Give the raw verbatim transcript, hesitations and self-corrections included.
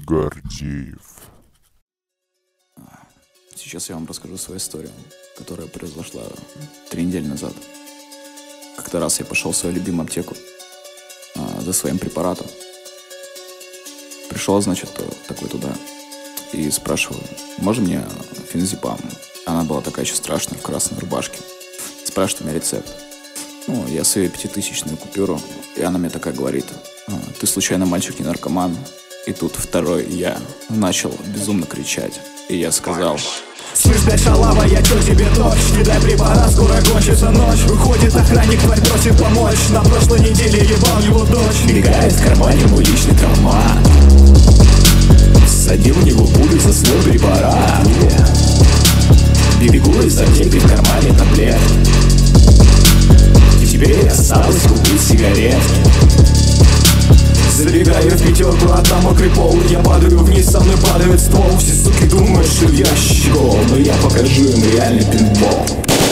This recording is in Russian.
Гордеев. Сейчас я вам расскажу свою историю, которая произошла три недели назад. Как-то раз я пошел в свою любимую аптеку а, за своим препаратом. Пришел, значит, такой туда и спрашиваю: можно мне феназепам? Она была такая еще страшная, в красной рубашке. Спрашивает у меня рецепт. Ну, я свою пятитысячную купюру, и она мне такая говорит: ты случайно мальчик не наркоман? И тут второй я начал безумно кричать. И я сказал: слышь, блядь, шалава, я чё тебе ночь? Не дай препарат, скоро кончится ночь. Выходит охранник, тварь просит помочь. На прошлой неделе ебал его дочь. Мигает в кармане мой личный травмат. Садил в него пулю за свой препарат. Бегу из аптеки, в кармане таблет. И теперь осталось купить сигарет. Забегаю в пятерку, а там мокрый пол. Я падаю вниз, со мной падает ствол. Все суки думают, что я щегол, но я покажу им реальный пинбол.